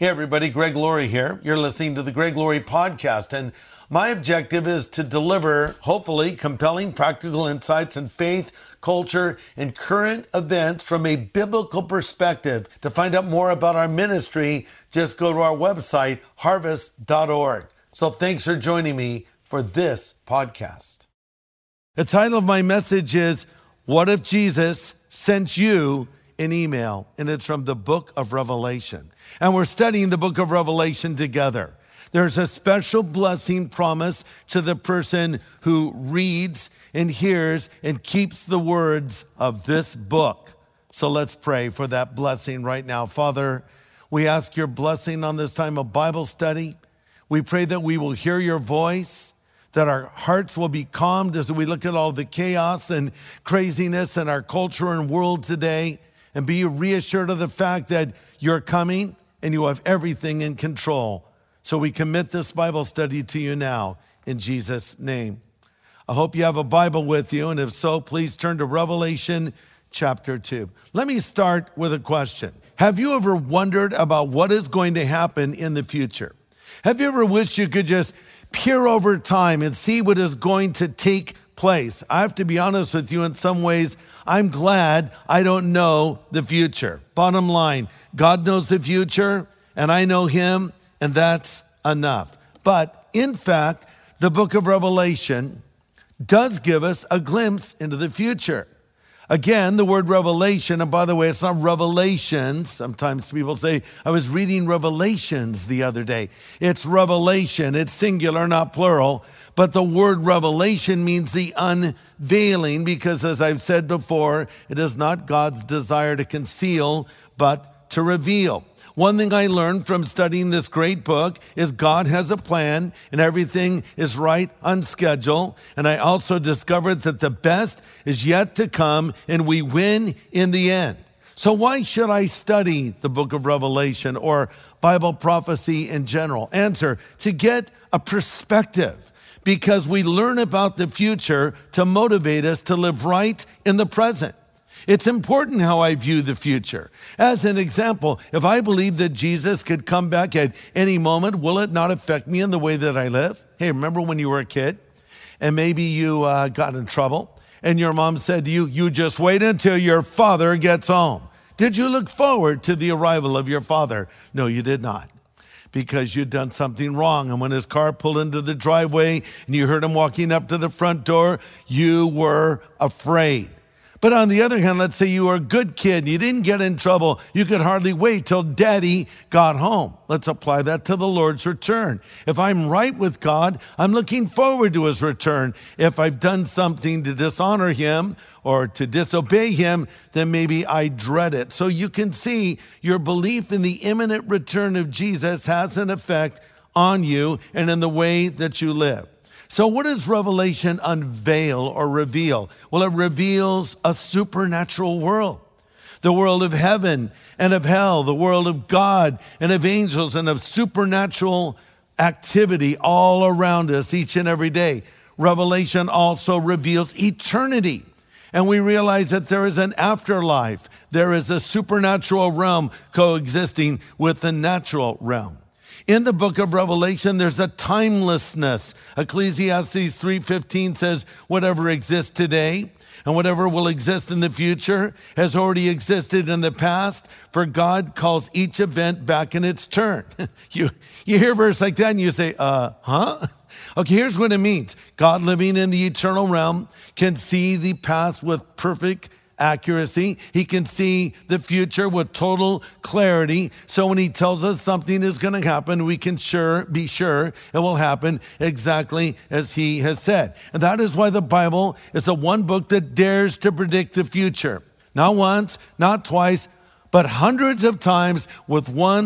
Hey everybody, Greg Laurie here. You're listening to the Greg Laurie Podcast, and my objective is to deliver, hopefully, compelling practical insights in faith, culture, and current events from a biblical perspective. To find out more about our ministry, just go to our website, harvest.org. So thanks for joining me for this podcast. The title of my message is, What If Jesus Sent You an Email? And it's from the book of Revelation. And we're studying the book of Revelation together. There's a special blessing promised to the person who reads and hears and keeps the words of this book. So let's pray for that blessing right now. Father, we ask your blessing on this time of Bible study. We pray that we will hear your voice, that our hearts will be calmed as we look at all the chaos and craziness in our culture and world today, and be reassured of the fact that you're coming and you have everything in control. So we commit this Bible study to you now in Jesus' name. I hope you have a Bible with you, and if so, please turn to Revelation chapter 2. Let me start with a question. Have you ever wondered about what is going to happen in the future? Have you ever wished you could just peer over time and see what is going to take place? I have to be honest with you, in some ways, I'm glad I don't know the future. Bottom line, God knows the future, and I know him, and that's enough. But in fact, the book of Revelation does give us a glimpse into the future. Again, the word revelation, and by the way, it's not revelations. Sometimes people say, I was reading Revelations the other day. It's revelation. It's singular, not plural. But the word revelation means the unveiling, because as I've said before, it is not God's desire to conceal, but to reveal. One thing I learned from studying this great book is God has a plan and everything is right on schedule. And I also discovered that the best is yet to come and we win in the end. So why should I study the book of Revelation or Bible prophecy in general? Answer, to get a perspective, because we learn about the future to motivate us to live right in the present. It's important how I view the future. As an example, if I believe that Jesus could come back at any moment, will it not affect me in the way that I live? Hey, remember when you were a kid and maybe you got in trouble and your mom said to you, you just wait until your father gets home. Did you look forward to the arrival of your father? No, you did not, because you'd done something wrong. And when his car pulled into the driveway and you heard him walking up to the front door, you were afraid. But on the other hand, let's say you were a good kid and you didn't get in trouble. You could hardly wait till daddy got home. Let's apply that to the Lord's return. If I'm right with God, I'm looking forward to his return. If I've done something to dishonor him or to disobey him, then maybe I dread it. So you can see your belief in the imminent return of Jesus has an effect on you and in the way that you live. So what does Revelation unveil or reveal? Well, it reveals a supernatural world, the world of heaven and of hell, the world of God and of angels and of supernatural activity all around us each and every day. Revelation also reveals eternity. And we realize that there is an afterlife. There is a supernatural realm coexisting with the natural realm. In the book of Revelation, there's a timelessness. Ecclesiastes 3:15 says, whatever exists today and whatever will exist in the future has already existed in the past, for God calls each event back in its turn. You hear a verse like that and you say, huh? Okay, here's what it means. God, living in the eternal realm, can see the past with perfect accuracy. He can see the future with total clarity. So when he tells us something is going to happen, we can be sure it will happen exactly as he has said. And that is why the Bible is the one book that dares to predict the future. Not once, not twice, but hundreds of times with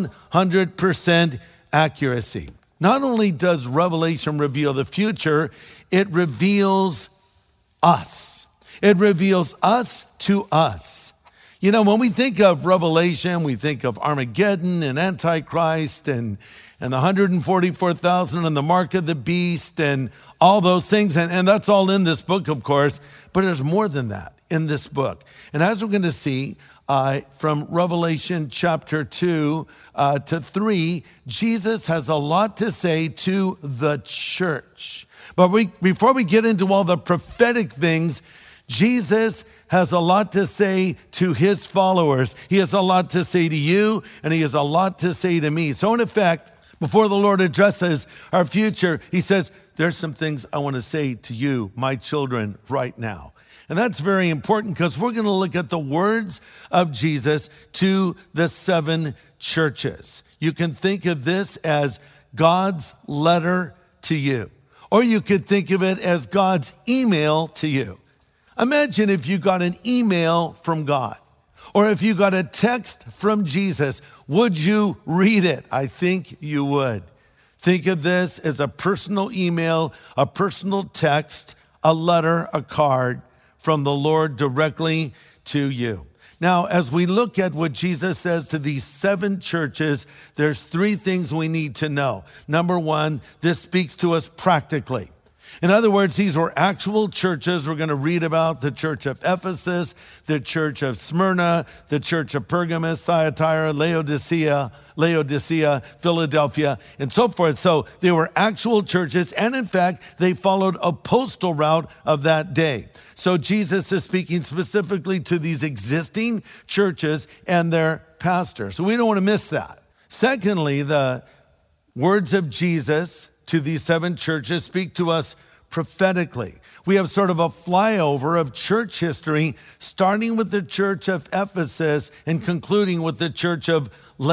100% accuracy. Not only does Revelation reveal the future, it reveals us. It reveals us to us. You know, when we think of Revelation, we think of Armageddon and Antichrist and the 144,000 and the mark of the beast and all those things. And that's all in this book, of course. But there's more than that in this book. And as we're going to see, from Revelation chapter 2 to 3, Jesus has a lot to say to the church. But before we get into all the prophetic things, Jesus has a lot to say to his followers. He has a lot to say to you, and he has a lot to say to me. So in effect, before the Lord addresses our future, he says, there's some things I want to say to you, my children, right now. And that's very important because we're going to look at the words of Jesus to the 7 churches. You can think of this as God's letter to you, or you could think of it as God's email to you. Imagine if you got an email from God, or if you got a text from Jesus, would you read it? I think you would. Think of this as a personal email, a personal text, a letter, a card from the Lord directly to you. Now, as we look at what Jesus says to these 7 churches, there's 3 things we need to know. Number 1, this speaks to us practically. In other words, these were actual churches. We're going to read about the church of Ephesus, the church of Smyrna, the church of Pergamos, Thyatira, Laodicea, Philadelphia, and so forth. So they were actual churches, and in fact, they followed a postal route of that day. So Jesus is speaking specifically to these existing churches and their pastors. So we don't want to miss that. Secondly, the words of Jesus to these 7 churches speak to us prophetically. We have sort of a flyover of church history, starting with the church of Ephesus and concluding with the church of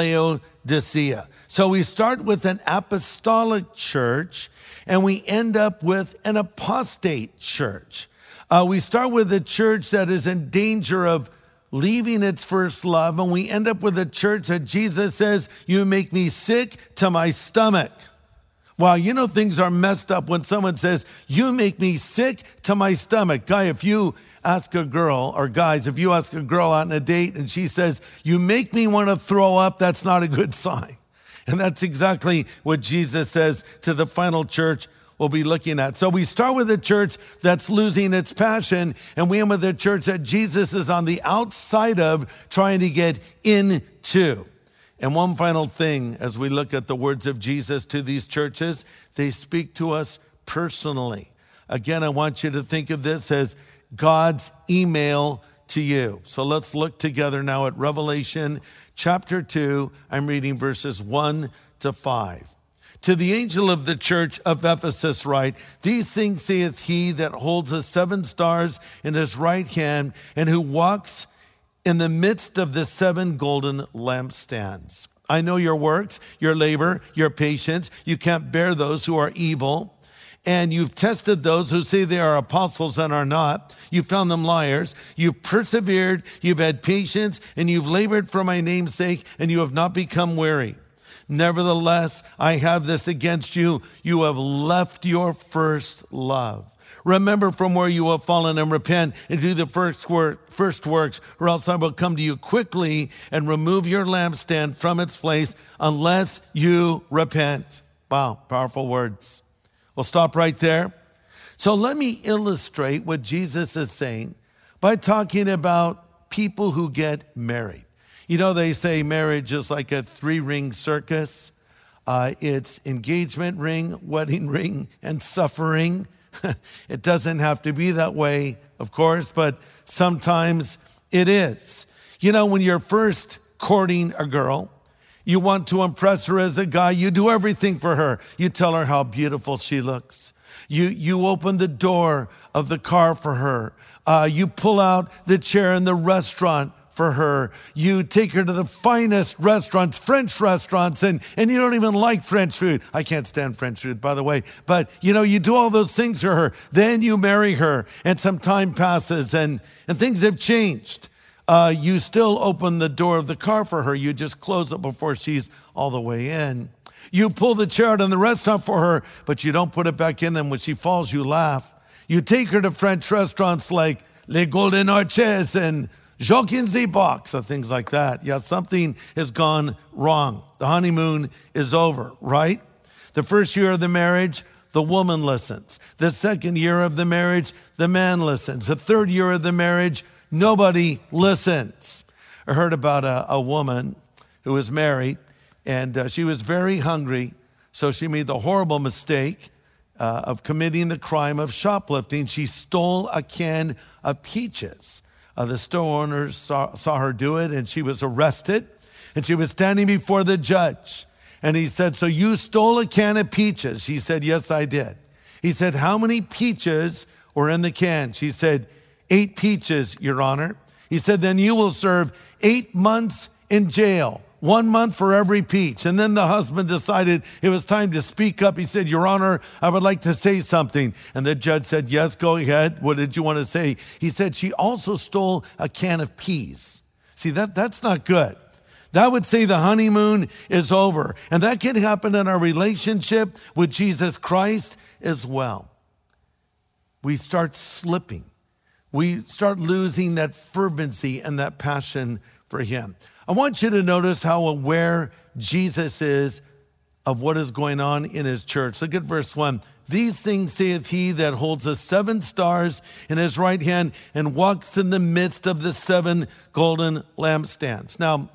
Laodicea. So we start with an apostolic church and we end up with an apostate church. We start with a church that is in danger of leaving its first love, and we end up with a church that Jesus says, you make me sick to my stomach. Wow, you know things are messed up when someone says, you make me sick to my stomach. Guy, if you ask a girl, or guys, if you ask a girl out on a date and she says, you make me want to throw up, that's not a good sign. And that's exactly what Jesus says to the final church we'll be looking at. So we start with a church that's losing its passion, and we end with a church that Jesus is on the outside of trying to get into. And one final thing, as we look at the words of Jesus to these churches, they speak to us personally. Again, I want you to think of this as God's email to you. So let's look together now at Revelation chapter 2. I'm reading verses 1 to 5. To the angel of the church of Ephesus write, these things saith he that holds the 7 stars in his right hand, and who walks in the midst of the 7 golden lampstands. I know your works, your labor, your patience. You can't bear those who are evil. And you've tested those who say they are apostles and are not. You found them liars. You've persevered, you've had patience, and you've labored for my name's sake, and you have not become weary. Nevertheless, I have this against you. You have left your first love. Remember from where you have fallen and repent and do the first works, or else I will come to you quickly and remove your lampstand from its place unless you repent. Wow, powerful words. We'll stop right there. So let me illustrate what Jesus is saying by talking about people who get married. You know, they say marriage is like a 3-ring circus. It's engagement ring, wedding ring, and suffering. It doesn't have to be that way, of course, but sometimes it is. You know, when you're first courting a girl, you want to impress her as a guy. You do everything for her. You tell her how beautiful she looks. You open the door of the car for her. You pull out the chair in the restaurant for her. You take her to the finest restaurants, French restaurants, and you don't even like French food. I can't stand French food, by the way. But, you do all those things for her. Then you marry her, and some time passes, and things have changed. You still open the door of the car for her. You just close it before she's all the way in. You pull the chair out in the restaurant for her, but you don't put it back in, and when she falls, you laugh. You take her to French restaurants like Les Golden Arches and Jacques in the Box, or things like that. Yeah, something has gone wrong. The honeymoon is over, right? The first year of the marriage, the woman listens. The second year of the marriage, the man listens. The third year of the marriage, nobody listens. I heard about a woman who was married, and she was very hungry, so she made the horrible mistake of committing the crime of shoplifting. She stole a can of peaches. The store owners saw her do it, and she was arrested, and she was standing before the judge. And he said, "So you stole a can of peaches?" She said, "Yes, I did." He said, "How many peaches were in the can?" She said, 8 peaches, Your Honor. He said, "Then you will serve 8 months in jail, 1 month for every peach." And then the husband decided it was time to speak up. He said, "Your Honor, I would like to say something." And the judge said, "Yes, go ahead. What did you want to say?" He said, "She also stole a can of peas." See, that's not good. That would say the honeymoon is over. And that can happen in our relationship with Jesus Christ as well. We start slipping. We start losing that fervency and that passion for him. I want you to notice how aware Jesus is of what is going on in his church. Look at verse 1. "These things saith he that holds the 7 stars in his right hand and walks in the midst of the 7 golden lampstands." Now,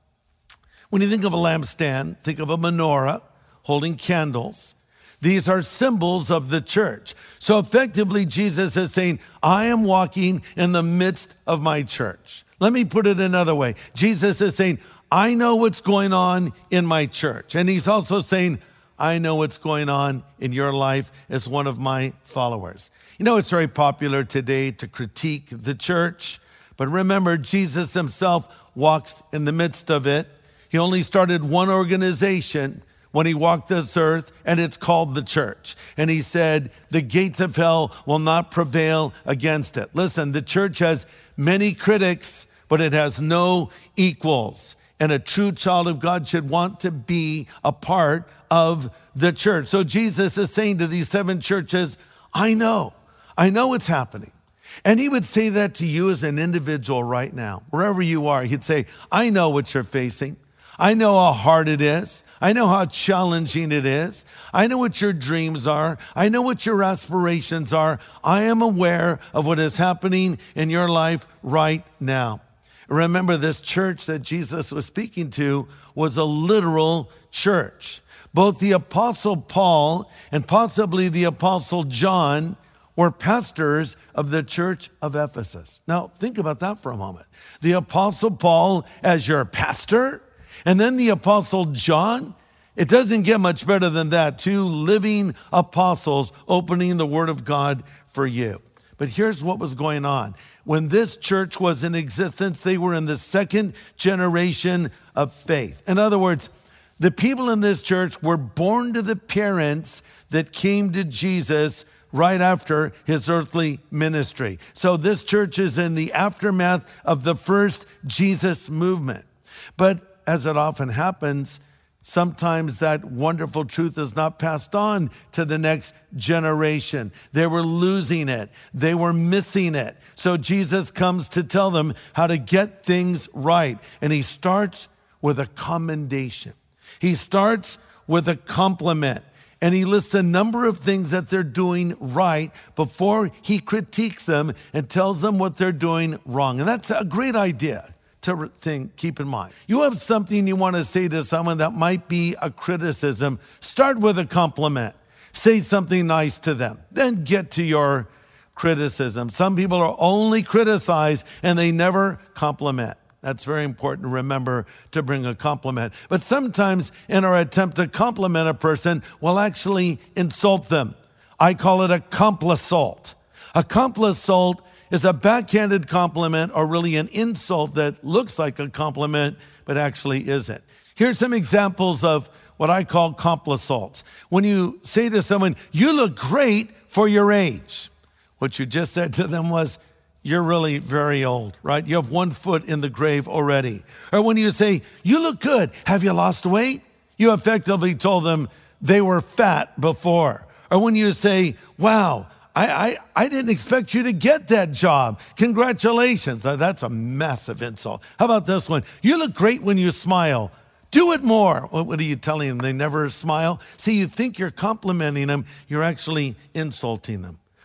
when you think of a lampstand, think of a menorah holding candles. These are symbols of the church. So effectively, Jesus is saying, I am walking in the midst of my church. Let me put it another way. Jesus is saying, I know what's going on in my church. And he's also saying, I know what's going on in your life as one of my followers. You know, it's very popular today to critique the church. But remember, Jesus himself walks in the midst of it. He only started one organization when he walked this earth, and it's called the church. And he said, the gates of hell will not prevail against it. Listen, the church has many critics, but it has no equals. And a true child of God should want to be a part of the church. So Jesus is saying to these 7 churches, I know what's happening. And he would say that to you as an individual right now, wherever you are. He'd say, I know what you're facing. I know how hard it is. I know how challenging it is. I know what your dreams are. I know what your aspirations are. I am aware of what is happening in your life right now. Remember, this church that Jesus was speaking to was a literal church. Both the Apostle Paul and possibly the Apostle John were pastors of the church of Ephesus. Now, think about that for a moment. The Apostle Paul as your pastor, and then the Apostle John. It doesn't get much better than that. 2 living apostles opening the Word of God for you. But here's what was going on. When this church was in existence, they were in the 2nd generation of faith. In other words, the people in this church were born to the parents that came to Jesus right after his earthly ministry. So this church is in the aftermath of the first Jesus movement. But as it often happens, sometimes that wonderful truth is not passed on to the next generation. They were losing it. They were missing it. So Jesus comes to tell them how to get things right. And he starts with a commendation. He starts with a compliment. And he lists a number of things that they're doing right before he critiques them and tells them what they're doing wrong. And that's a great idea to keep in mind. You have something you want to say to someone that might be a criticism. Start with a compliment. Say something nice to them. Then get to your criticism. Some people are only criticized and they never compliment. That's very important to remember to bring a compliment. But sometimes in our attempt to compliment a person, we'll actually insult them. I call it a complisult. A complisult is a backhanded compliment or really an insult that looks like a compliment but actually isn't. Here's some examples of what I call complissalts. When you say to someone, you look great for your age, what you just said to them was, you're really very old, right? You have 1 foot in the grave already. Or when you say, you look good, have you lost weight? You effectively told them they were fat before. Or when you say, wow, I didn't expect you to get that job. Congratulations. That's a massive insult. How about this one? You look great when you smile. Do it more. What are you telling them? They never smile? See, you think you're complimenting them. You're actually insulting them.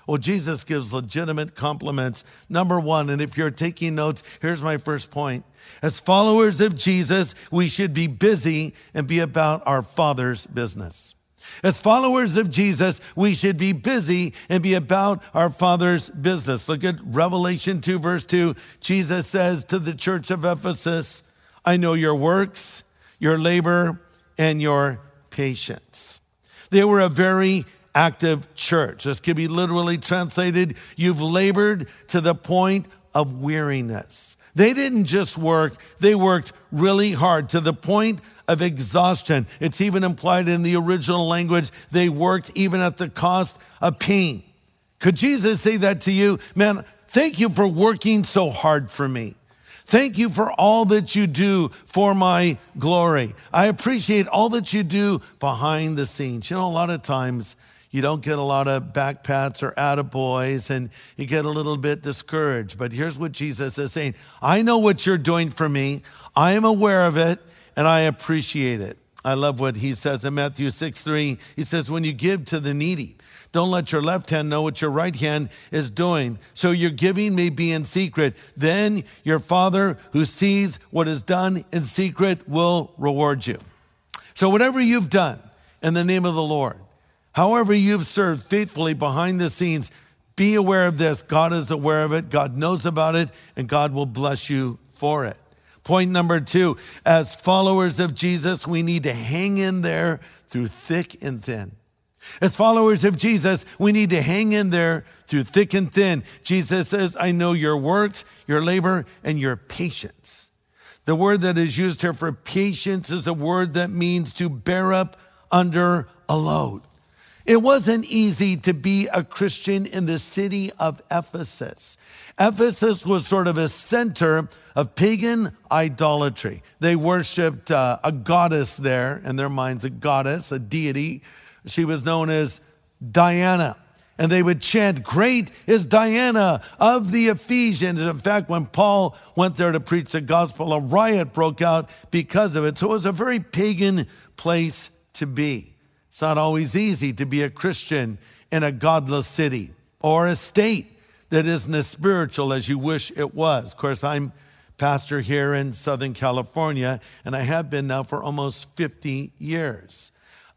Well, Jesus gives legitimate compliments. Number one, and if you're taking notes, here's my first point. As followers of Jesus, we should be busy and be about our Father's business. As followers of Jesus, we should be busy and be about our Father's business. Look at Revelation 2, verse 2. Jesus says to the church of Ephesus, I know your works, your labor, and your patience. They were a very active church. This could be literally translated, you've labored to the point of weariness. They didn't just work, they worked really hard to the point of exhaustion. It's even implied in the original language, they worked even at the cost of pain. Could Jesus say that to you? Man, thank you for working so hard for me. Thank you for all that you do for my glory. I appreciate all that you do behind the scenes. You know, a lot of times you don't get a lot of back pats or attaboys and you get a little bit discouraged. But here's what Jesus is saying. I know what you're doing for me. I am aware of it and I appreciate it. I love what he says in Matthew 6:3. He says, when you give to the needy, don't let your left hand know what your right hand is doing. So your giving may be in secret. Then your Father who sees what is done in secret will reward you. So whatever you've done in the name of the Lord, however you've served faithfully behind the scenes, be aware of this. God is aware of it. God knows about it, and God will bless you for it. Point number 2, as followers of Jesus, we need to hang in there through thick and thin. As followers of Jesus, we need to hang in there through thick and thin. Jesus says, I know your works, your labor, and your patience. The word that is used here for patience is a word that means to bear up under a load. It wasn't easy to be a Christian in the city of Ephesus. Ephesus was sort of a center of pagan idolatry. They worshiped a goddess there, in their minds, a goddess, a deity. She was known as Diana. And they would chant, great is Diana of the Ephesians. In fact, when Paul went there to preach the gospel, a riot broke out because of it. So it was a very pagan place to be. It's not always easy to be a Christian in a godless city or a state that isn't as spiritual as you wish it was. Of course, I'm pastor here in Southern California, and I have been now for almost 50 years.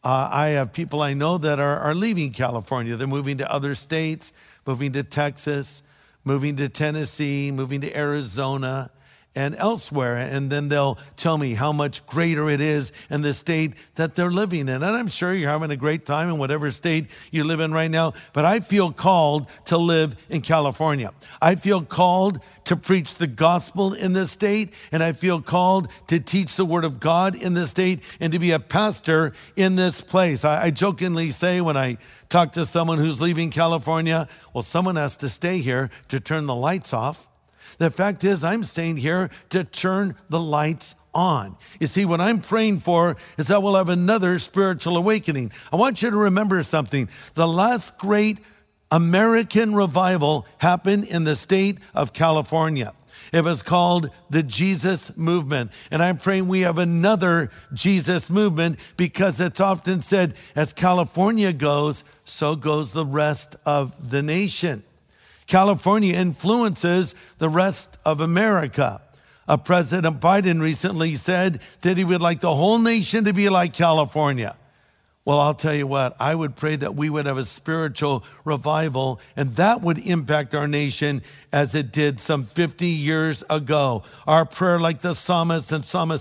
I have people I know that are leaving California. They're moving to other states, moving to Texas, moving to Tennessee, moving to Arizona, and elsewhere. And then they'll tell me how much greater it is in the state that they're living in. And I'm sure you're having a great time in whatever state you live in right now. But I feel called to live in California. I feel called to preach the gospel in this state. And I feel called to teach the word of God in this state and to be a pastor in this place. I jokingly say when I talk to someone who's leaving California, well, someone has to stay here to turn the lights off. The fact is, I'm staying here to turn the lights on. You see, what I'm praying for is that we'll have another spiritual awakening. I want you to remember something. The last great American revival happened in the state of California. It was called the Jesus Movement. And I'm praying we have another Jesus movement because it's often said, as California goes, so goes the rest of the nation. California influences the rest of America. President Biden recently said that he would like the whole nation to be like California. Well, I'll tell you what, I would pray that we would have a spiritual revival, and that would impact our nation as it did some 50 years ago. Our prayer, like the psalmist in Psalm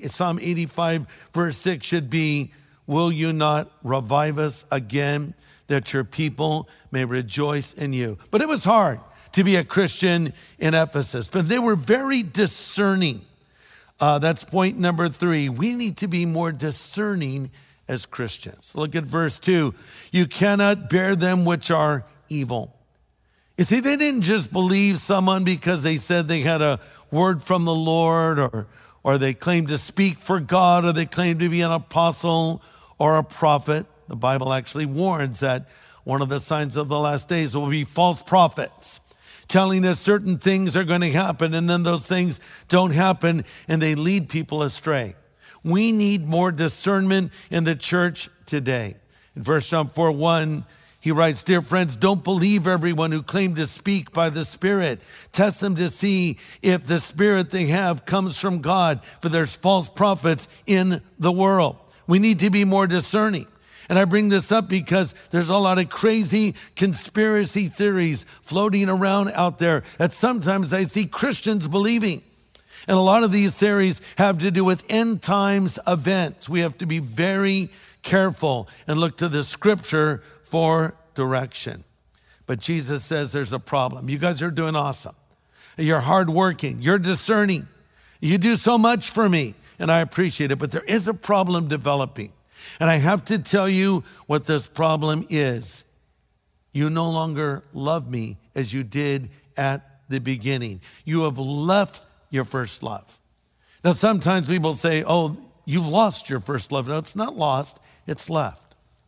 85, verse 6 should be, will you not revive us again, that your people may rejoice in you. But it was hard to be a Christian in Ephesus, but they were very discerning. That's point number 3. We need to be more discerning as Christians. Look at verse 2. You cannot bear them which are evil. You see, they didn't just believe someone because they said they had a word from the Lord or they claimed to speak for God or they claimed to be an apostle or a prophet. The Bible actually warns that one of the signs of the last days will be false prophets telling us certain things are going to happen, and then those things don't happen, and they lead people astray. We need more discernment in the church today. In 1 John 4:1, He writes, dear friends, don't believe everyone who claims to speak by the Spirit. Test them to see if the Spirit they have comes from God, for there's false prophets in the world. We need to be more discerning. And I bring this up because there's a lot of crazy conspiracy theories floating around out there that sometimes I see Christians believing. And a lot of these theories have to do with end times events. We have to be very careful and look to the scripture for direction. But Jesus says there's a problem. You guys are doing awesome. You're hardworking. You're discerning. You do so much for me, and I appreciate it. But there is a problem developing. And I have to tell you what this problem is. You no longer love me as you did at the beginning. You have left your first love. Now, sometimes people say, oh, you've lost your first love. No, it's not lost. It's left.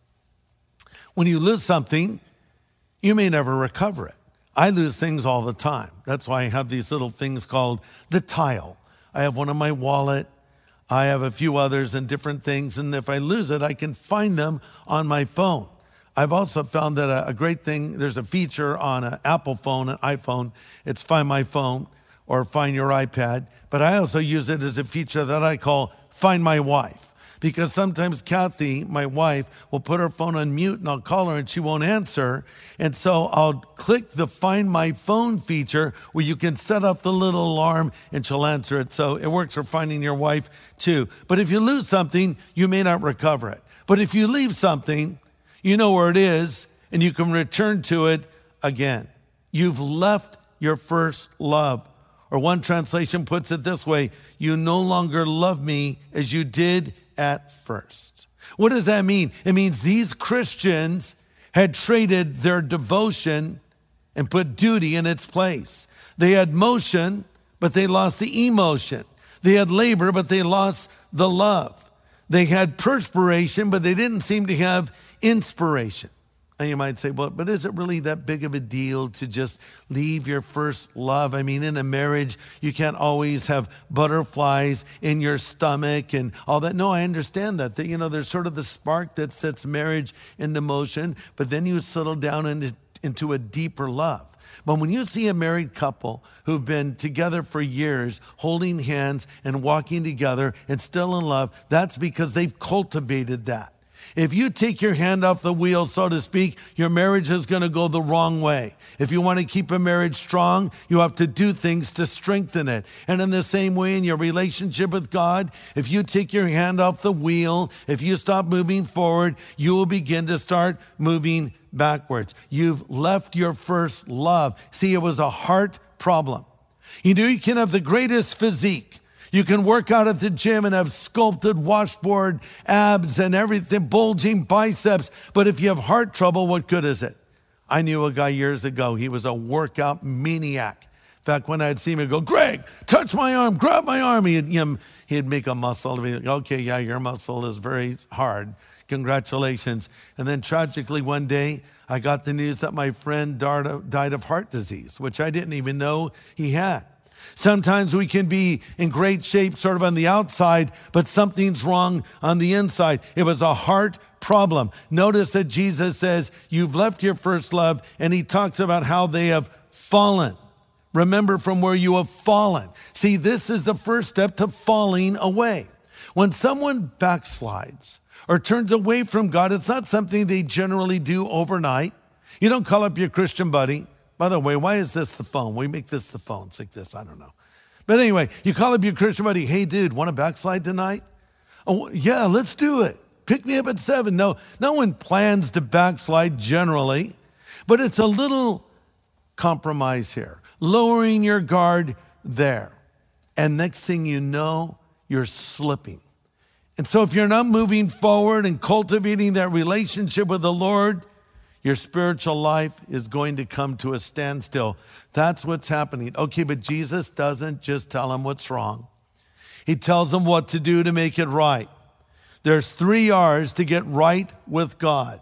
When you lose something, you may never recover it. I lose things all the time. That's why I have these little things called the tile. I have one in my wallet. I have a few others and different things. And if I lose it, I can find them on my phone. I've also found that a great thing, there's a feature on an Apple phone, an iPhone. It's Find My Phone or Find Your iPad. But I also use it as a feature that I call Find My Wife. Because sometimes Kathy, my wife, will put her phone on mute and I'll call her and she won't answer. And so I'll click the Find My Phone feature where you can set up the little alarm and she'll answer it. So it works for finding your wife too. But if you lose something, you may not recover it. But if you leave something, you know where it is and you can return to it again. You've left your first love. Or one translation puts it this way, you no longer love me as you did at first. What does that mean? It means these Christians had traded their devotion and put duty in its place. They had motion, but they lost the emotion. They had labor, but they lost the love. They had perspiration, but they didn't seem to have inspiration. And you might say, well, but is it really that big of a deal to just leave your first love? I mean, in a marriage, you can't always have butterflies in your stomach and all that. No, I understand that. There's sort of the spark that sets marriage into motion, but then you settle down into a deeper love. But when you see a married couple who've been together for years, holding hands and walking together and still in love, that's because they've cultivated that. If you take your hand off the wheel, so to speak, your marriage is going to go the wrong way. If you want to keep a marriage strong, you have to do things to strengthen it. And in the same way, in your relationship with God, if you take your hand off the wheel, if you stop moving forward, you will begin to start moving backwards. You've left your first love. See, it was a heart problem. You can have the greatest physique. You can work out at the gym and have sculpted washboard abs and everything, bulging biceps. But if you have heart trouble, what good is it? I knew a guy years ago. He was a workout maniac. In fact, when I'd see him, he'd go, Greg, touch my arm, grab my arm. He'd make a muscle. He'd be like, okay, yeah, your muscle is very hard. Congratulations. And then tragically one day, I got the news that my friend died of heart disease, which I didn't even know he had. Sometimes we can be in great shape sort of on the outside, but something's wrong on the inside. It was a heart problem. Notice that Jesus says, you've left your first love, and he talks about how they have fallen. Remember from where you have fallen. See, this is the first step to falling away. When someone backslides or turns away from God, it's not something they generally do overnight. You don't call up your Christian buddy. By the way, why is this the phone? We make this the phone. It's like this. I don't know. But anyway, you call up your Christian buddy. Hey, dude, want to backslide tonight? Oh, yeah, let's do it. Pick me up at 7. No one plans to backslide generally, but it's a little compromise here. Lowering your guard there. And next thing you know, you're slipping. And so if you're not moving forward and cultivating that relationship with the Lord, your spiritual life is going to come to a standstill. That's what's happening. Okay, but Jesus doesn't just tell them what's wrong. He tells them what to do to make it right. There's 3 R's to get right with God.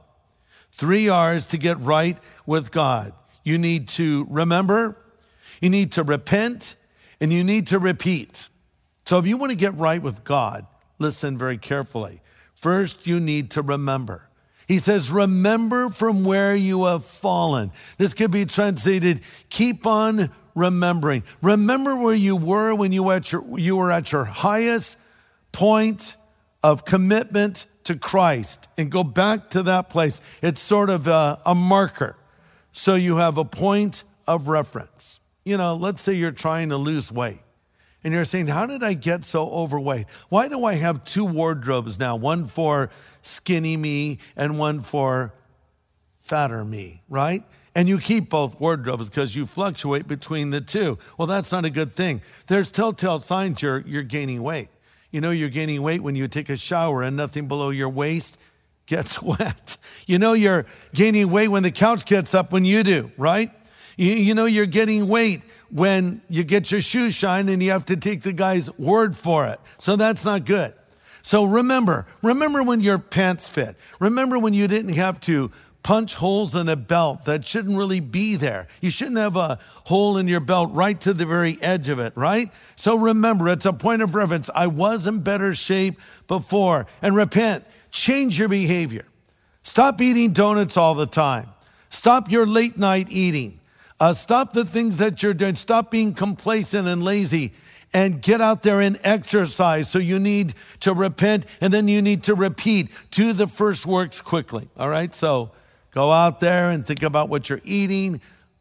3 R's to get right with God. You need to remember, you need to repent, and you need to repeat. So if you want to get right with God, listen very carefully. First, you need to remember. He says, remember from where you have fallen. This could be translated, keep on remembering. Remember where you were when you were at your highest point of commitment to Christ, and go back to that place. It's sort of a marker. So you have a point of reference. Let's say you're trying to lose weight. And you're saying, how did I get so overweight? Why do I have two wardrobes now? One for skinny me and one for fatter me, right? And you keep both wardrobes because you fluctuate between the two. Well, that's not a good thing. There's telltale signs you're gaining weight. You're gaining weight when you take a shower and nothing below your waist gets wet. You're gaining weight when the couch gets up when you do, right? You're getting weight when you get your shoes shined and you have to take the guy's word for it. So that's not good. So remember when your pants fit. Remember when you didn't have to punch holes in a belt that shouldn't really be there. You shouldn't have a hole in your belt right to the very edge of it, right? So remember, it's a point of reference. I was in better shape before. And repent. Change your behavior. Stop eating donuts all the time. Stop your late night eating. Stop the things that you're doing. Stop being complacent and lazy and get out there and exercise. So you need to repent and then you need to repeat. Do the first works quickly. All right. So go out there and think about what you're eating,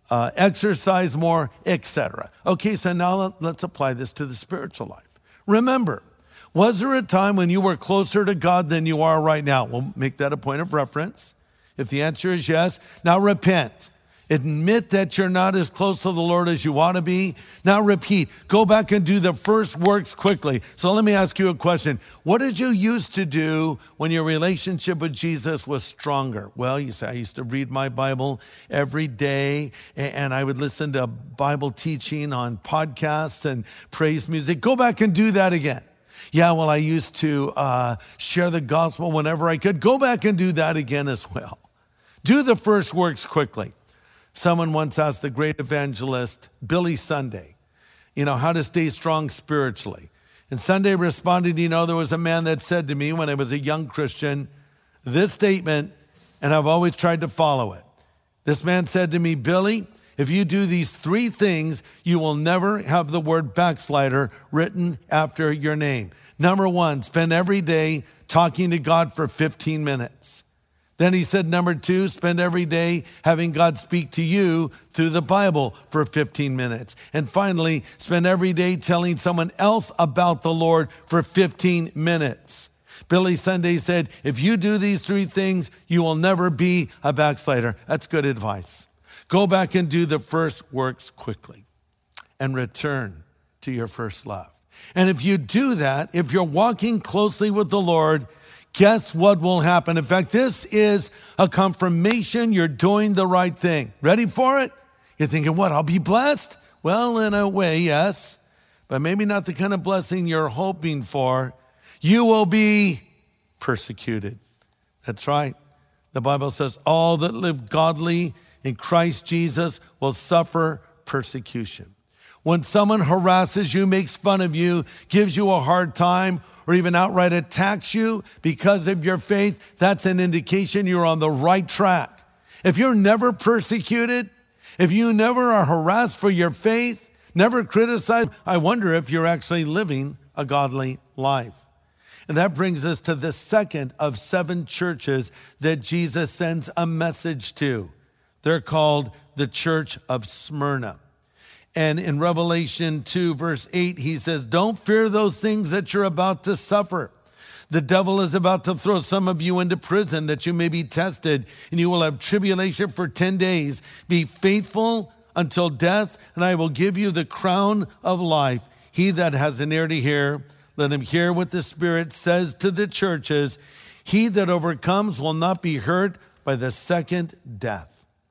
exercise more, etc. Okay. So now let's apply this to the spiritual life. Remember, was there a time when you were closer to God than you are right now? We'll make that a point of reference. If the answer is yes, now repent. Admit that you're not as close to the Lord as you ought to be. Now repeat. Go back and do the first works quickly. So let me ask you a question. What did you used to do when your relationship with Jesus was stronger? Well, you say, I used to read my Bible every day, and I would listen to Bible teaching on podcasts and praise music. Go back and do that again. Yeah, well, I used to share the gospel whenever I could. Go back and do that again as well. Do the first works quickly. Someone once asked the great evangelist, Billy Sunday, how to stay strong spiritually. And Sunday responded, there was a man that said to me when I was a young Christian, this statement, and I've always tried to follow it. This man said to me, Billy, if you do these three things, you will never have the word backslider written after your name. Number one, spend every day talking to God for 15 minutes. Then he said, number two, spend every day having God speak to you through the Bible for 15 minutes. And finally, spend every day telling someone else about the Lord for 15 minutes. Billy Sunday said, if you do these three things, you will never be a backslider. That's good advice. Go back and do the first works quickly and return to your first love. And if you do that, if you're walking closely with the Lord, guess what will happen? In fact, this is a confirmation you're doing the right thing. Ready for it? You're thinking, what, I'll be blessed? Well, in a way, yes, but maybe not the kind of blessing you're hoping for. You will be persecuted. That's right. The Bible says all that live godly in Christ Jesus will suffer persecution. When someone harasses you, makes fun of you, gives you a hard time, or even outright attacks you because of your faith, that's an indication you're on the right track. If you're never persecuted, if you never are harassed for your faith, never criticized, I wonder if you're actually living a godly life. And that brings us to the second of 7 churches that Jesus sends a message to. They're called the Church of Smyrna. And in Revelation 2, verse 8, he says, don't fear those things that you're about to suffer. The devil is about to throw some of you into prison that you may be tested, and you will have tribulation for 10 days. Be faithful until death, and I will give you the crown of life. He that has an ear to hear, let him hear what the Spirit says to the churches. He that overcomes will not be hurt by the second death.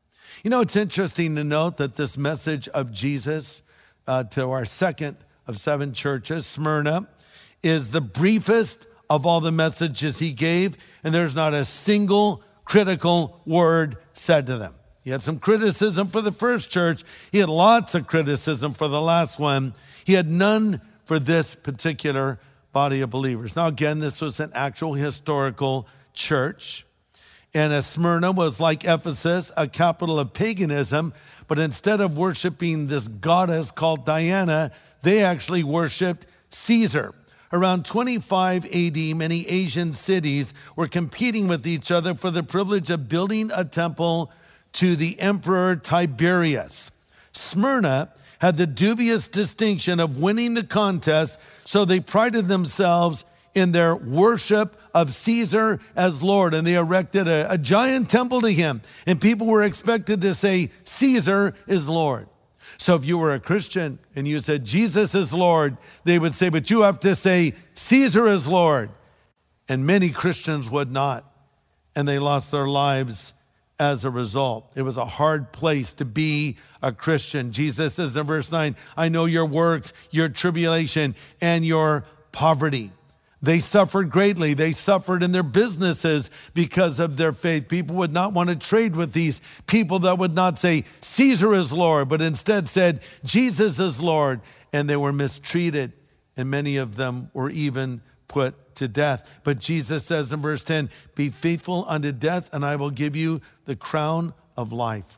It's interesting to note that this message of Jesus to our second of 7 churches, Smyrna, is the briefest of all the messages he gave, and there's not a single critical word said to them. He had some criticism for the first church. He had lots of criticism for the last one. He had none for this particular body of believers. Now, again, this was an actual historical church. And Smyrna was like Ephesus, a capital of paganism, but instead of worshiping this goddess called Diana, they actually worshiped Caesar. Around 25 AD, many Asian cities were competing with each other for the privilege of building a temple to the Emperor Tiberius. Smyrna had the dubious distinction of winning the contest, so they prided themselves in their worship of Caesar as Lord, and they erected a giant temple to him, and people were expected to say, Caesar is Lord. So if you were a Christian and you said, Jesus is Lord, they would say, but you have to say, Caesar is Lord. And many Christians would not, and they lost their lives as a result. It was a hard place to be a Christian. Jesus says in verse 9, I know your works, your tribulation, and your poverty. They suffered greatly. They suffered in their businesses because of their faith. People would not want to trade with these people that would not say, Caesar is Lord, but instead said, Jesus is Lord. And they were mistreated, and many of them were even put to death. But Jesus says in verse 10, be faithful unto death, and I will give you the crown of life.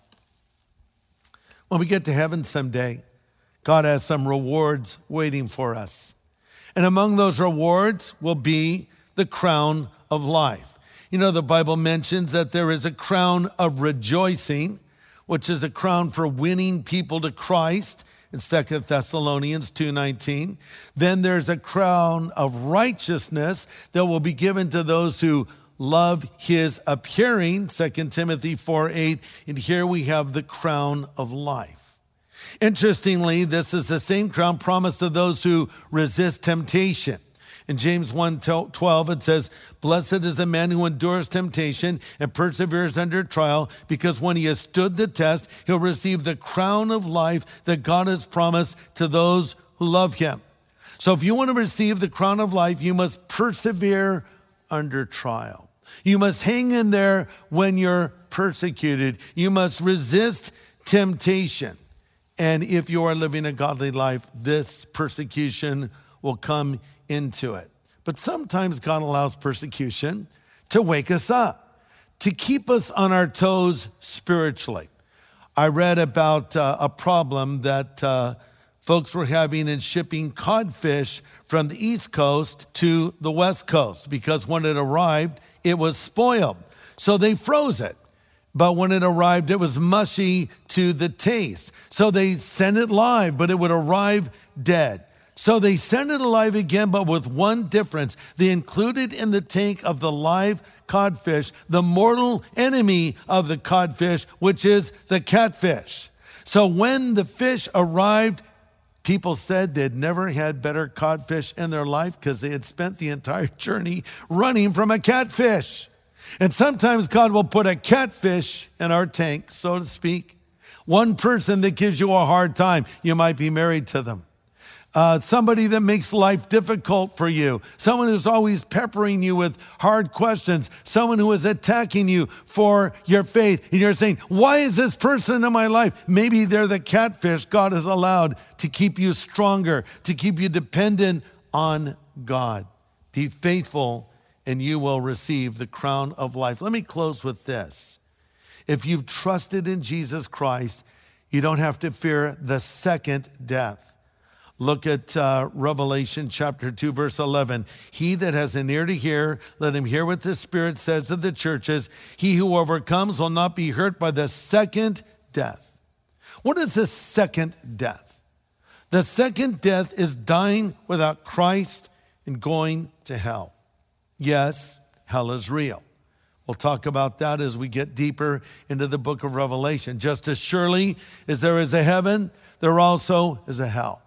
When we get to heaven someday, God has some rewards waiting for us. And among those rewards will be the crown of life. You know, the Bible mentions that there is a crown of rejoicing, which is a crown for winning people to Christ in 2 Thessalonians 2:19. Then there's a crown of righteousness that will be given to those who love his appearing, 2 Timothy 4:8. And here we have the crown of life. Interestingly, this is the same crown promised to those who resist temptation. In James 1:12, it says, blessed is the man who endures temptation and perseveres under trial, because when he has stood the test, he'll receive the crown of life that God has promised to those who love him. So if you want to receive the crown of life, you must persevere under trial. You must hang in there when you're persecuted. You must resist temptation. And if you are living a godly life, this persecution will come into it. But sometimes God allows persecution to wake us up, to keep us on our toes spiritually. I read about a problem that folks were having in shipping codfish from the East Coast to the West Coast, because when it arrived, it was spoiled. So they froze it. But when it arrived, it was mushy to the taste. So they sent it live, but it would arrive dead. So they sent it alive again, but with one difference. They included in the tank of the live codfish the mortal enemy of the codfish, which is the catfish. So when the fish arrived, people said they'd never had better codfish in their life because they had spent the entire journey running from a catfish. And sometimes God will put a catfish in our tank, so to speak. One person that gives you a hard time, you might be married to them. Somebody that makes life difficult for you. Someone who's always peppering you with hard questions. Someone who is attacking you for your faith. And you're saying, why is this person in my life? Maybe they're the catfish God has allowed to keep you stronger, to keep you dependent on God. Be faithful, and you will receive the crown of life. Let me close with this. If you've trusted in Jesus Christ, you don't have to fear the second death. Look at Revelation chapter 2, verse 11. He that has an ear to hear, let him hear what the Spirit says to the churches. He who overcomes will not be hurt by the second death. What is the second death? The second death is dying without Christ and going to hell. Yes, hell is real. We'll talk about that as we get deeper into the book of Revelation. Just as surely as there is a heaven, there also is a hell.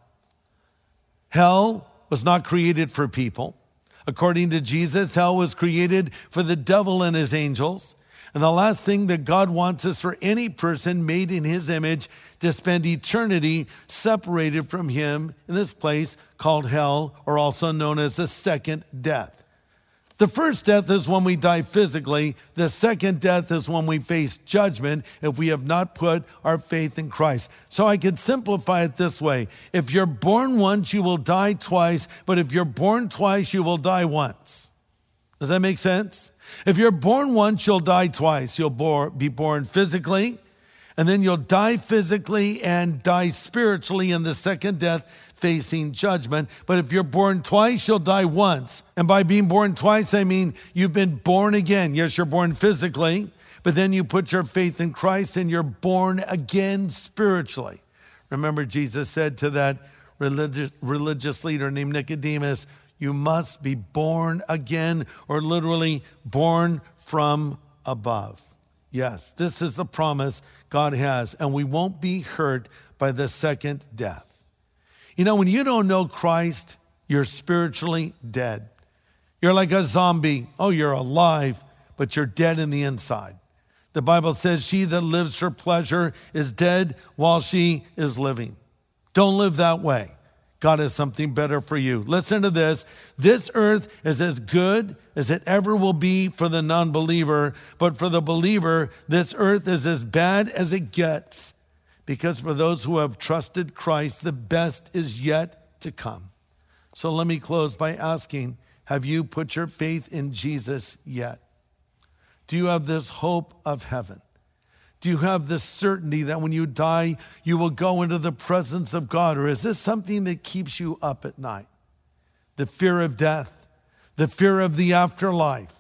Hell was not created for people. According to Jesus, hell was created for the devil and his angels. And the last thing that God wants is for any person made in his image to spend eternity separated from him in this place called hell, or also known as the second death. The first death is when we die physically. The second death is when we face judgment if we have not put our faith in Christ. So I could simplify it this way. If you're born once, you will die twice. But if you're born twice, you will die once. Does that make sense? If you're born once, you'll die twice. You'll be born physically, and then you'll die physically and die spiritually in the second death, facing judgment. But if you're born twice, you'll die once. And by being born twice, I mean you've been born again. Yes, you're born physically, but then you put your faith in Christ and you're born again spiritually. Remember, Jesus said to that religious leader named Nicodemus, you must be born again, or literally born from above. Yes, this is the promise God has, and we won't be hurt by the second death. You know, when you don't know Christ, you're spiritually dead. You're like a zombie. Oh, you're alive, but you're dead in the inside. The Bible says she that lives for pleasure is dead while she is living. Don't live that way. God has something better for you. Listen to this. This earth is as good as it ever will be for the non-believer, but for the believer, this earth is as bad as it gets, because for those who have trusted Christ, the best is yet to come. So let me close by asking, have you put your faith in Jesus yet? Do you have this hope of heaven? Do you have this certainty that when you die, you will go into the presence of God? Or is this something that keeps you up at night? The fear of death, the fear of the afterlife.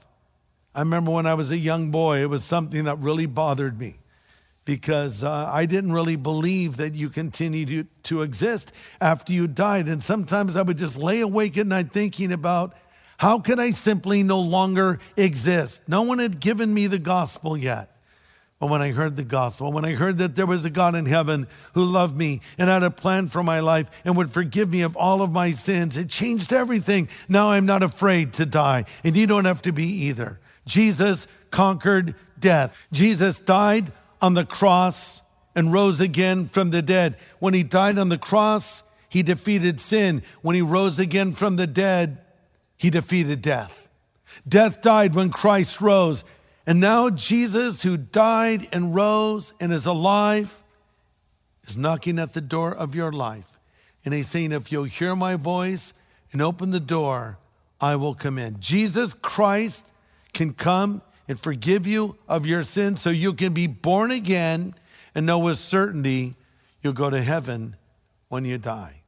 I remember when I was a young boy, it was something that really bothered me because I didn't really believe that you continued to exist after you died. And sometimes I would just lay awake at night thinking about, how could I simply no longer exist? No one had given me the gospel yet. But when I heard the gospel, when I heard that there was a God in heaven who loved me and had a plan for my life and would forgive me of all of my sins, it changed everything. Now I'm not afraid to die, and you don't have to be either. Jesus conquered death. Jesus died on the cross and rose again from the dead. When he died on the cross, he defeated sin. When he rose again from the dead, he defeated death. Death died when Christ rose. And now Jesus, who died and rose and is alive, is knocking at the door of your life. And he's saying, if you'll hear my voice and open the door, I will come in. Jesus Christ can come and forgive you of your sins so you can be born again and know with certainty you'll go to heaven when you die.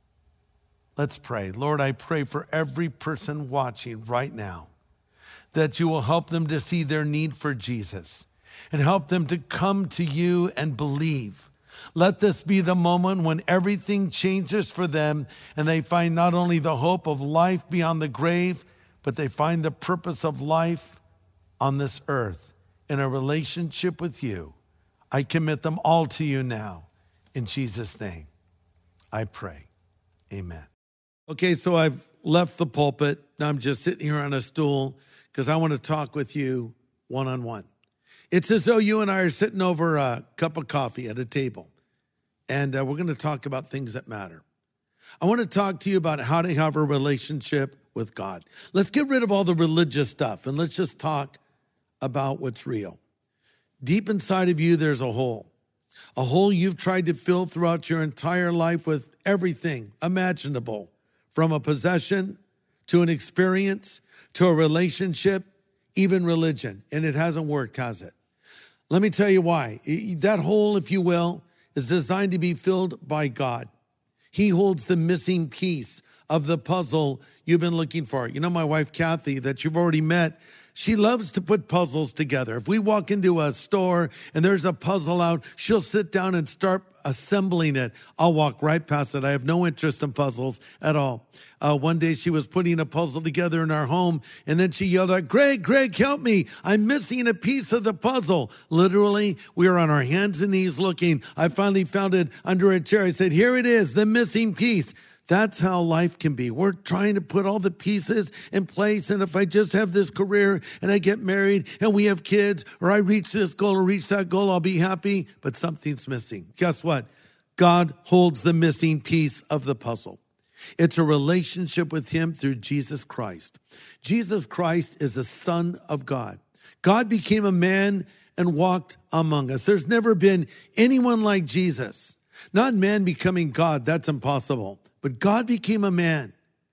Let's pray. Lord, I pray for every person watching right now, that you will help them to see their need for Jesus and help them to come to you and believe. Let this be the moment when everything changes for them and they find not only the hope of life beyond the grave, but they find the purpose of life on this earth in a relationship with you. I commit them all to you now. In Jesus' name, I pray. Amen. Okay, so I've left the pulpit. Now I'm just sitting here on a stool because I want to talk with you one-on-one. It's as though you and I are sitting over a cup of coffee at a table, and we're going to talk about things that matter. I want to talk to you about how to have a relationship with God. Let's get rid of all the religious stuff, and let's just talk about what's real. Deep inside of you, there's a hole you've tried to fill throughout your entire life with everything imaginable, from a possession to an experience to a relationship, even religion, and it hasn't worked, has it? Let me tell you why. That hole, if you will, is designed to be filled by God. He holds the missing piece of the puzzle you've been looking for. You know, my wife, Kathy, that you've already met, she loves to put puzzles together. If we walk into a store and there's a puzzle out, she'll sit down and start assembling it. I'll walk right past it. I have no interest in puzzles at all. One day she was putting a puzzle together in our home, and then she yelled out, Greg, help me. I'm missing a piece of the puzzle. Literally, we were on our hands and knees looking. I finally found it under a chair. I said, here it is, the missing piece. That's how life can be. We're trying to put all the pieces in place. And if I just have this career and I get married and we have kids, or I reach this goal or reach that goal, I'll be happy. But something's missing. Guess what? God holds the missing piece of the puzzle. It's a relationship with him through Jesus Christ. Jesus Christ is the Son of God. God became a man and walked among us. There's never been anyone like Jesus. Not man becoming God, that's impossible. But God became a man.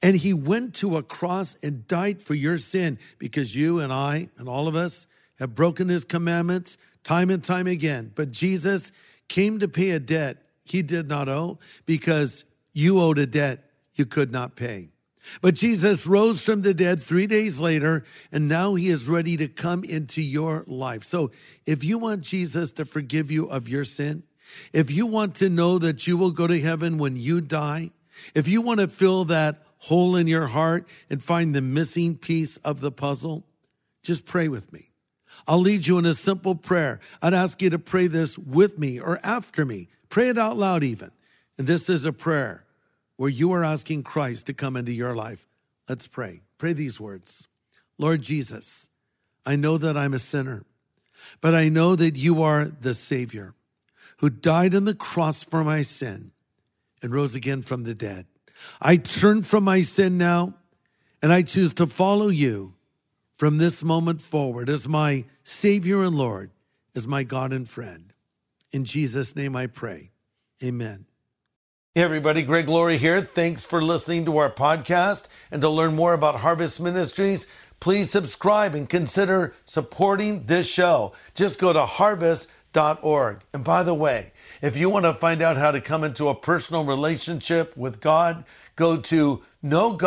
And he went to a cross and died for your sin because you and I and all of us have broken his commandments time and time again. But Jesus came to pay a debt he did not owe because you owed a debt you could not pay. But Jesus rose from the dead 3 days later, and now he is ready to come into your life. So if you want Jesus to forgive you of your sin, if you want to know that you will go to heaven when you die, if you want to fill that hole in your heart and find the missing piece of the puzzle, just pray with me. I'll lead you in a simple prayer. I'd ask you to pray this with me or after me. Pray it out loud even. And this is a prayer where you are asking Christ to come into your life. Let's pray. Pray these words. Lord Jesus, I know that I'm a sinner, but I know that you are the Savior who died on the cross for my sin and rose again from the dead. I turn from my sin now, and I choose to follow you from this moment forward as my Savior and Lord, as my God and friend. In Jesus' name I pray. Amen. Hey everybody, Greg Laurie here. Thanks for listening to our podcast. And to learn more about Harvest Ministries, please subscribe and consider supporting this show. Just go to harvest.org. And by the way, if you want to find out how to come into a personal relationship with God, go to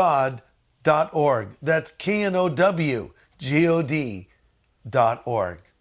knowgod.org. That's KNOWGOD.org.